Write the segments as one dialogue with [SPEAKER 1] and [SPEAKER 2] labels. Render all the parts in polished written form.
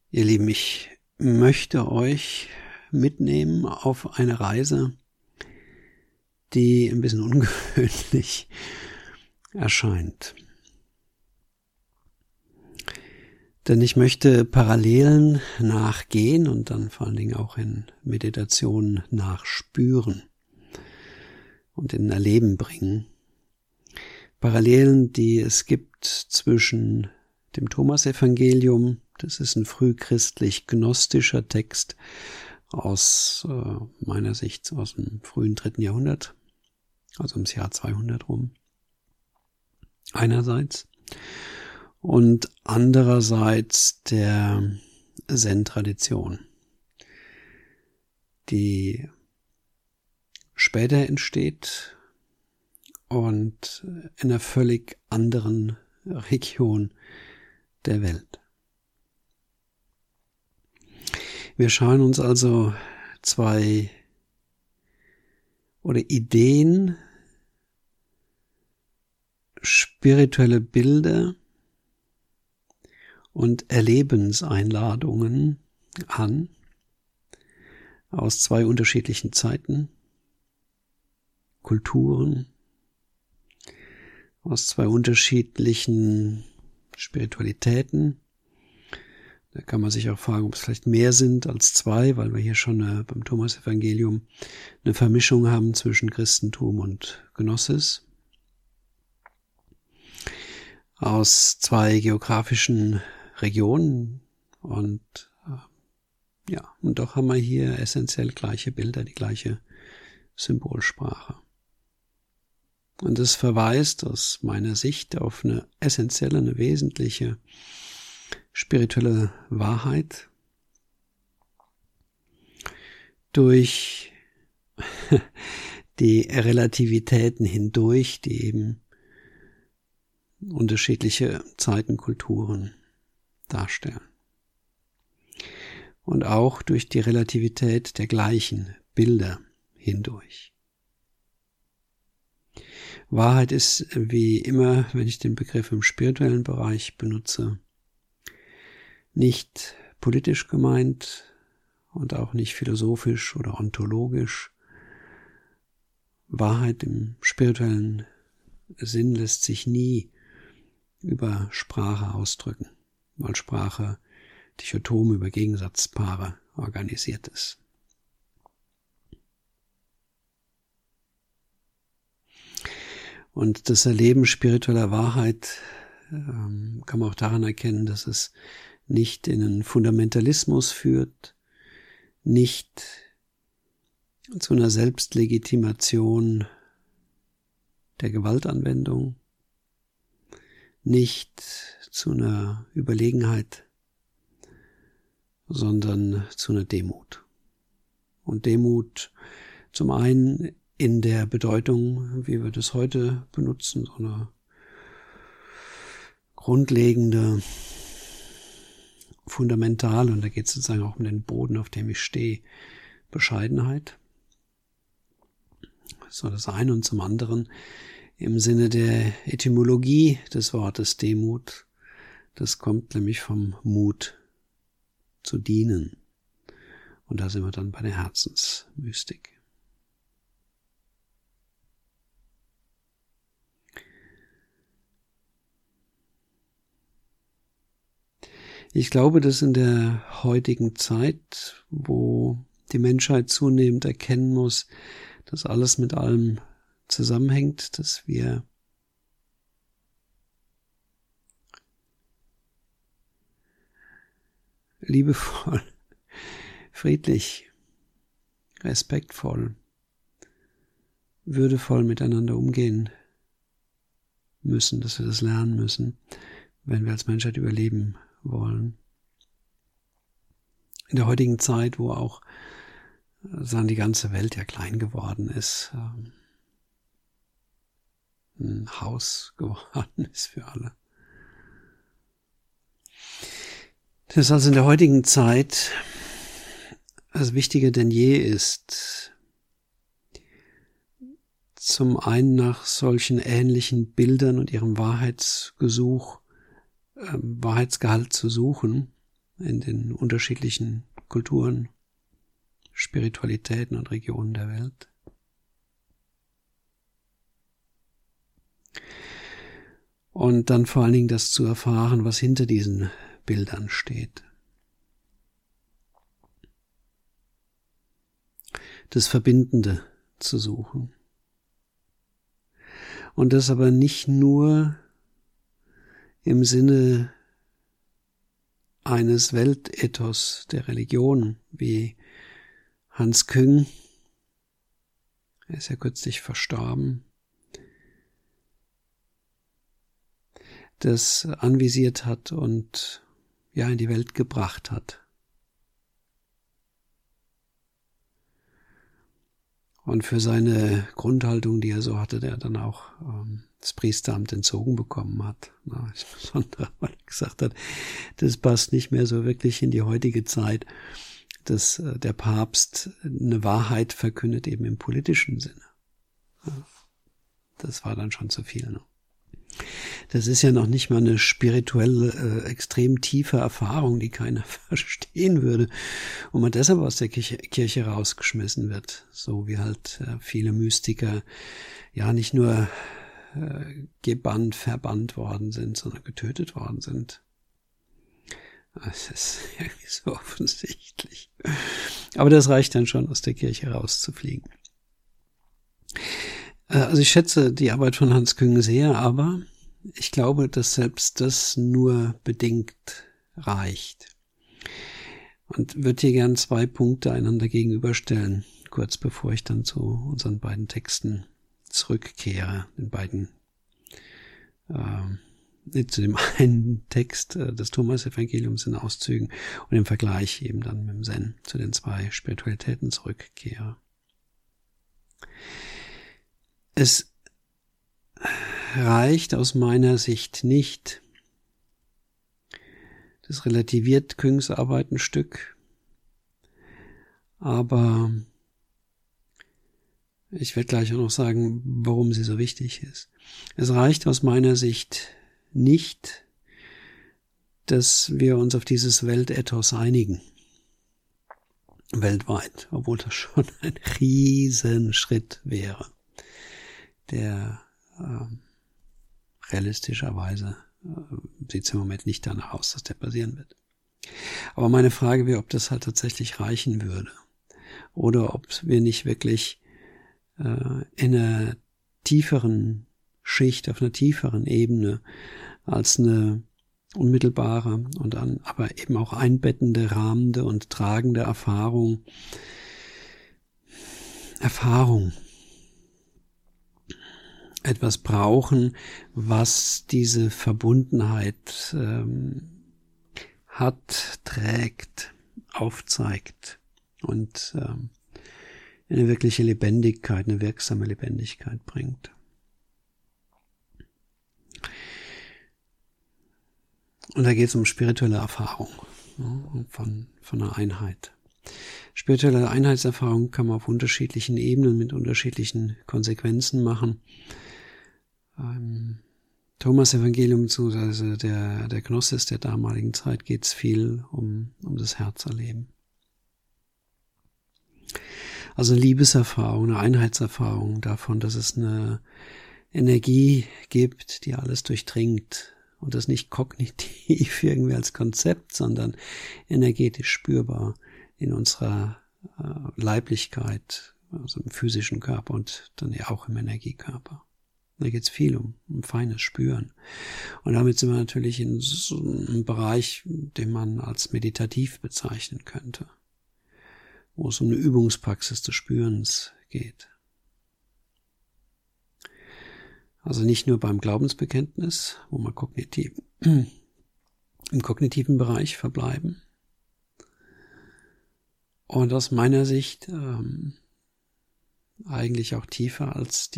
[SPEAKER 1] Ihr Lieben, ich möchte euch mitnehmen auf eine Reise, die ein bisschen ungewöhnlich erscheint. Denn ich möchte Parallelen nachgehen und dann vor allen Dingen auch in Meditation nachspüren und in ein Erleben bringen. Parallelen, die es gibt zwischen dem Thomasevangelium, das ist ein frühchristlich-gnostischer Text aus meiner Sicht aus dem frühen 3. Jahrhundert, also ums Jahr 200 rum, einerseits, und andererseits der Zen-Tradition, die später entsteht und in einer völlig anderen Region der Welt. Wir schauen uns also zwei Ideen, spirituelle Bilder und Erlebenseinladungen an aus zwei unterschiedlichen Zeiten, Kulturen, aus zwei unterschiedlichen Spiritualitäten. Da kann man sich auch fragen, ob es vielleicht mehr sind als zwei, weil wir hier schon beim Thomasevangelium eine Vermischung haben zwischen Christentum und Gnosis. Aus zwei geografischen Regionen und doch haben wir hier essentiell gleiche Bilder, die gleiche Symbolsprache. Und es verweist aus meiner Sicht auf eine essentielle, eine wesentliche spirituelle Wahrheit durch die Relativitäten hindurch, die eben unterschiedliche Zeiten, Kulturen darstellen. Und auch durch die Relativität der gleichen Bilder hindurch. Wahrheit ist wie immer, wenn ich den Begriff im spirituellen Bereich benutze, nicht politisch gemeint und auch nicht philosophisch oder ontologisch. Wahrheit im spirituellen Sinn lässt sich nie über Sprache ausdrücken, weil Sprache dichotom über Gegensatzpaare organisiert ist. Und das Erleben spiritueller Wahrheit kann man auch daran erkennen, dass es nicht in einen Fundamentalismus führt, nicht zu einer Selbstlegitimation der Gewaltanwendung, nicht zu einer Überlegenheit, sondern zu einer Demut. Und Demut zum einen in der Bedeutung, wie wir das heute benutzen, so eine grundlegende, fundamentale, und da geht es sozusagen auch um den Boden, auf dem ich stehe, Bescheidenheit. So das eine, und zum anderen im Sinne der Etymologie des Wortes Demut. Das kommt nämlich vom Mut zu dienen. Und da sind wir dann bei der Herzensmystik. Ich glaube, dass in der heutigen Zeit, wo die Menschheit zunehmend erkennen muss, dass alles mit allem zusammenhängt, dass wir liebevoll, friedlich, respektvoll, würdevoll miteinander umgehen müssen, dass wir das lernen müssen, wenn wir als Menschheit überleben wollen. In der heutigen Zeit, wo auch die ganze Welt ja klein geworden ist, ein Haus geworden ist für alle. Das ist also in der heutigen Zeit es wichtiger denn je ist, zum einen nach solchen ähnlichen Bildern und ihrem Wahrheitsgehalt zu suchen, in den unterschiedlichen Kulturen, Spiritualitäten und Regionen der Welt. Und dann vor allen Dingen das zu erfahren, was hinter diesen Bildern steht. Das Verbindende zu suchen. Und das aber nicht nur im Sinne eines Weltethos der Religion, wie Hans Küng, er ist ja kürzlich verstorben, das anvisiert hat und ja in die Welt gebracht hat. Und für seine Grundhaltung, die er so hatte, der dann auch das Priesteramt entzogen bekommen hat. Insbesondere, weil er gesagt hat, das passt nicht mehr so wirklich in die heutige Zeit, dass der Papst eine Wahrheit verkündet, eben im politischen Sinne. Das war dann schon zu viel. Ne? Das ist ja noch nicht mal eine spirituell extrem tiefe Erfahrung, die keiner verstehen würde und man deshalb aus der Kirche rausgeschmissen wird, so wie halt viele Mystiker ja nicht nur verbannt worden sind, sondern getötet worden sind. Das ist irgendwie so offensichtlich. Aber das reicht dann schon, aus der Kirche rauszufliegen. Also ich schätze die Arbeit von Hans Küng sehr, aber ich glaube, dass selbst das nur bedingt reicht. Und würde hier gern 2 Punkte einander gegenüberstellen, kurz bevor ich dann zu unseren beiden Texten zurückkehre, zu dem einen Text des Thomas-Evangeliums in Auszügen und im Vergleich eben dann mit dem Zen zu den 2 Spiritualitäten zurückkehre. Es reicht aus meiner Sicht nicht, das relativiert Küngs Arbeit ein Stück, aber ich werde gleich auch noch sagen, warum sie so wichtig ist. Es reicht aus meiner Sicht nicht, dass wir uns auf dieses Weltethos einigen, weltweit, obwohl das schon ein Riesenschritt wäre, der realistischerweise sieht es im Moment nicht danach aus, dass der passieren wird. Aber meine Frage wäre, ob das halt tatsächlich reichen würde oder ob wir nicht wirklich in einer tieferen Schicht, auf einer tieferen Ebene als eine unmittelbare und dann aber eben auch einbettende, rahmende und tragende Erfahrung etwas brauchen, was diese Verbundenheit hat, trägt, aufzeigt und eine wirkliche Lebendigkeit, eine wirksame Lebendigkeit bringt. Und da geht es um spirituelle Erfahrung von einer Einheit. Spirituelle Einheitserfahrung kann man auf unterschiedlichen Ebenen mit unterschiedlichen Konsequenzen machen. Thomas-Evangelium bzw. der Gnosis der damaligen Zeit geht es viel um das Herzerleben. Also eine Liebeserfahrung, eine Einheitserfahrung davon, dass es eine Energie gibt, die alles durchdringt und das nicht kognitiv irgendwie als Konzept, sondern energetisch spürbar in unserer Leiblichkeit, also im physischen Körper und dann ja auch im Energiekörper. Da geht es viel um feines Spüren. Und damit sind wir natürlich in so einem Bereich, den man als meditativ bezeichnen könnte, wo es um eine Übungspraxis des Spürens geht. Also nicht nur beim Glaubensbekenntnis, wo wir im kognitiven Bereich verbleiben. Und aus meiner Sicht eigentlich auch tiefer als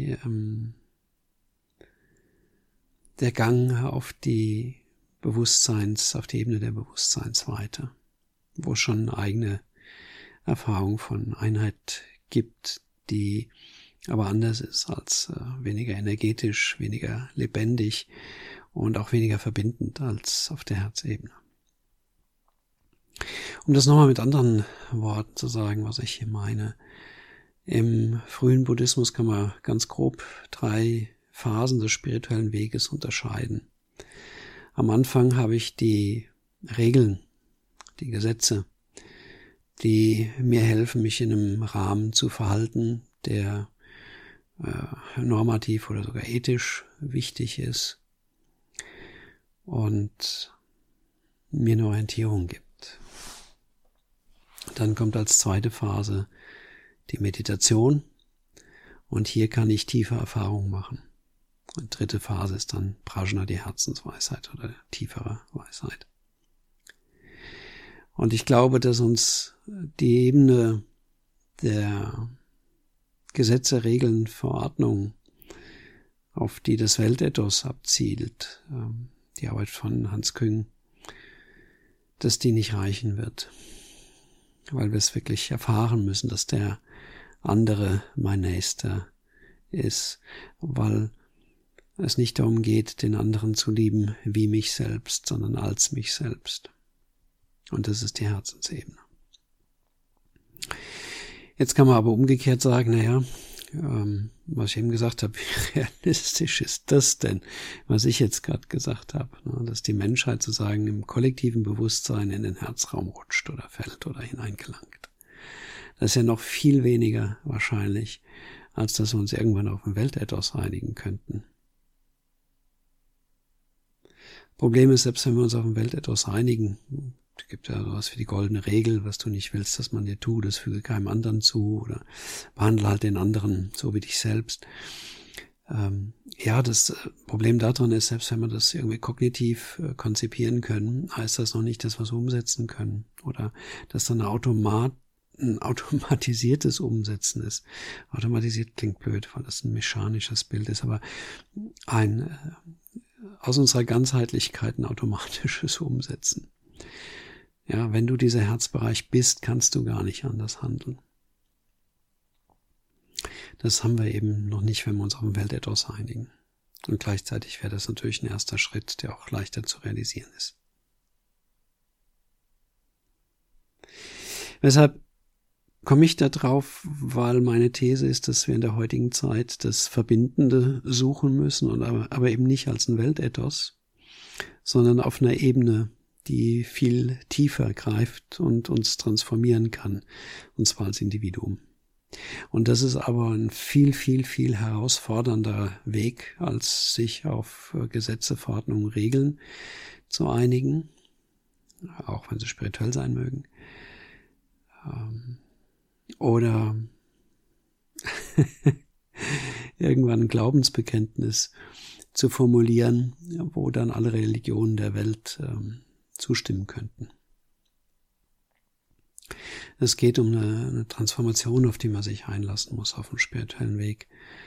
[SPEAKER 1] der Gang auf die Ebene der Bewusstseinsweite, wo es schon eine eigene Erfahrung von Einheit gibt, die aber anders ist als weniger energetisch, weniger lebendig und auch weniger verbindend als auf der Herzebene. Um das nochmal mit anderen Worten zu sagen, was ich hier meine. Im frühen Buddhismus kann man ganz grob 3 Phasen des spirituellen Weges unterscheiden. Am Anfang habe ich die Regeln, die Gesetze, die mir helfen, mich in einem Rahmen zu verhalten, der normativ oder sogar ethisch wichtig ist und mir eine Orientierung gibt. Dann kommt als zweite Phase die Meditation und hier kann ich tiefe Erfahrungen machen. Und dritte Phase ist dann Prajna, die Herzensweisheit oder tiefere Weisheit. Und ich glaube, dass uns die Ebene der Gesetze, Regeln, Verordnungen, auf die das Weltethos abzielt, die Arbeit von Hans Küng, dass die nicht reichen wird, weil wir es wirklich erfahren müssen, dass der andere mein Nächster ist, weil es nicht darum geht, den anderen zu lieben wie mich selbst, sondern als mich selbst. Und das ist die Herzensebene. Jetzt kann man aber umgekehrt sagen, naja, was ich eben gesagt habe, wie realistisch ist das denn, was ich jetzt gerade gesagt habe, ne, dass die Menschheit sozusagen im kollektiven Bewusstsein in den Herzraum rutscht oder fällt oder hineingelangt. Das ist ja noch viel weniger wahrscheinlich, als dass wir uns irgendwann auf dem Weltethos einigen könnten. Problem ist, selbst wenn wir uns auf dem Weltethos einigen, es gibt ja sowas wie die goldene Regel, was du nicht willst, dass man dir tut, das füge keinem anderen zu oder behandle halt den anderen so wie dich selbst. Ja, das Problem daran ist, selbst wenn wir das irgendwie kognitiv konzipieren können, heißt das noch nicht, dass wir es umsetzen können oder dass dann ein automatisiertes Umsetzen ist. Automatisiert klingt blöd, weil das ein mechanisches Bild ist, aber aus unserer Ganzheitlichkeit ein automatisches Umsetzen. Ja, wenn du dieser Herzbereich bist, kannst du gar nicht anders handeln. Das haben wir eben noch nicht, wenn wir uns auf dem Weltethos einigen. Und gleichzeitig wäre das natürlich ein erster Schritt, der auch leichter zu realisieren ist. Weshalb komme ich da drauf? Weil meine These ist, dass wir in der heutigen Zeit das Verbindende suchen müssen, und aber eben nicht als ein Weltethos, sondern auf einer Ebene, die viel tiefer greift und uns transformieren kann, und zwar als Individuum. Und das ist aber ein viel, viel, viel herausfordernder Weg, als sich auf Gesetze, Verordnungen, Regeln zu einigen, auch wenn sie spirituell sein mögen. Oder irgendwann ein Glaubensbekenntnis zu formulieren, wo dann alle Religionen der Welt zustimmen könnten. Es geht um eine Transformation, auf die man sich einlassen muss auf dem spirituellen Weg.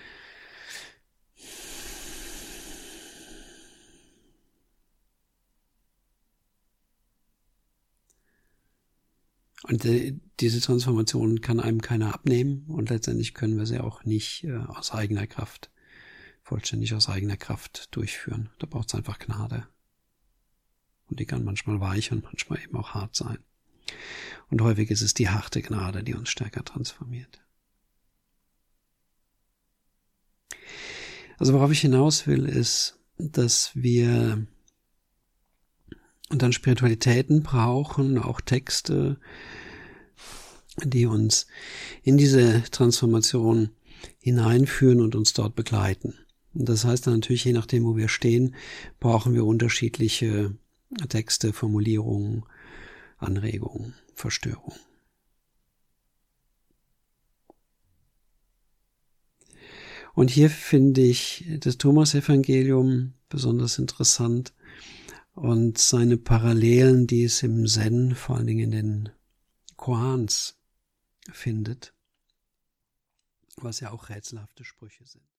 [SPEAKER 1] Und diese Transformation kann einem keiner abnehmen und letztendlich können wir sie auch nicht aus eigener Kraft, vollständig aus eigener Kraft durchführen. Da braucht es einfach Gnade. Und die kann manchmal weich und manchmal eben auch hart sein. Und häufig ist es die harte Gnade, die uns stärker transformiert. Also worauf ich hinaus will, ist, dass wir dann Spiritualitäten brauchen, auch Texte, die uns in diese Transformation hineinführen und uns dort begleiten. Und das heißt dann natürlich, je nachdem, wo wir stehen, brauchen wir unterschiedliche Texte, Formulierungen, Anregungen, Verstörungen. Und hier finde ich das Thomas-Evangelium besonders interessant und seine Parallelen, die es im Zen, vor allen Dingen in den Koans, findet, was ja auch rätselhafte Sprüche sind.